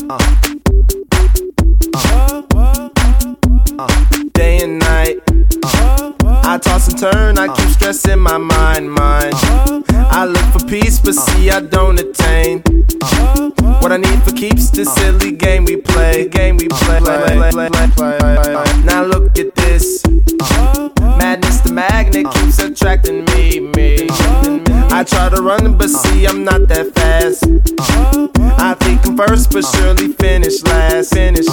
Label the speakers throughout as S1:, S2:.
S1: Day and night, I toss and turn, I keep stressing my mind. I look for peace, but see I don't attain what I need for keeps this silly game we play. Now look at this madness, the magnet keeps attracting me. I try to run, but see I'm not that fast. I think I'm first, but surely finish last.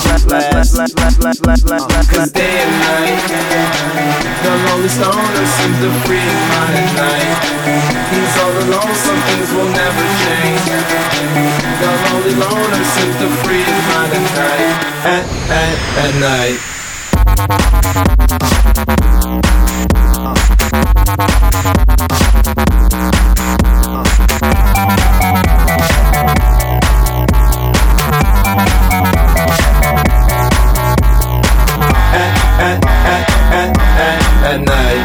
S1: Cause day and night, the lonely stoner seems to free his mind at night. He's all alone, some things will never change. The lonely loner seems to free his mind at night. At night. At night.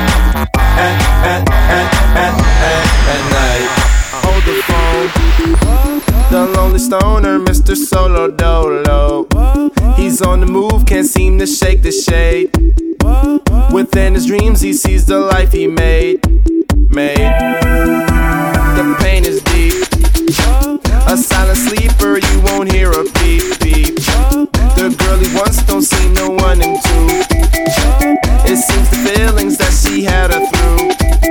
S1: Hold the phone. The lonely stoner, Mr. Solo Dolo. He's on the move, can't seem to shake the shade. Within his dreams, he sees the life he made. The pain is deep. A silent sleeper, you won't hear a beep. The girl he wants don't see no one in two. It seems the feelings that she had her through.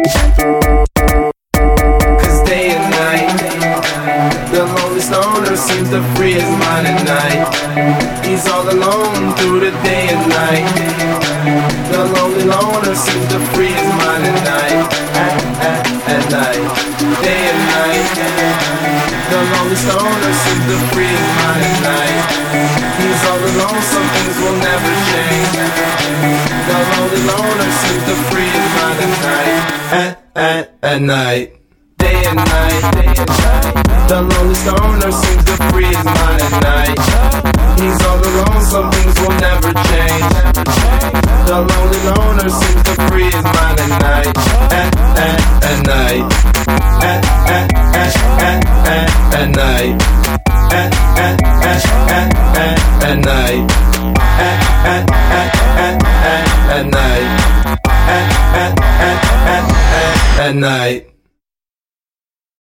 S1: Cause day and night, the lonely stoner seems to free his mind at night. He's all alone through the day and night. The lonely loner seems to free his mind at night. At night, day and night. The lonely stoner seems to free his mind at night. He's all alone, some things will never change. The lonely loner seems to free his mind at night. At night, day and night. The lonely stoner seems to free his mind at night. He's all alone, some things will never change. The lonely loner seems to free his mind at night. At night. At night. At night. At night. At night.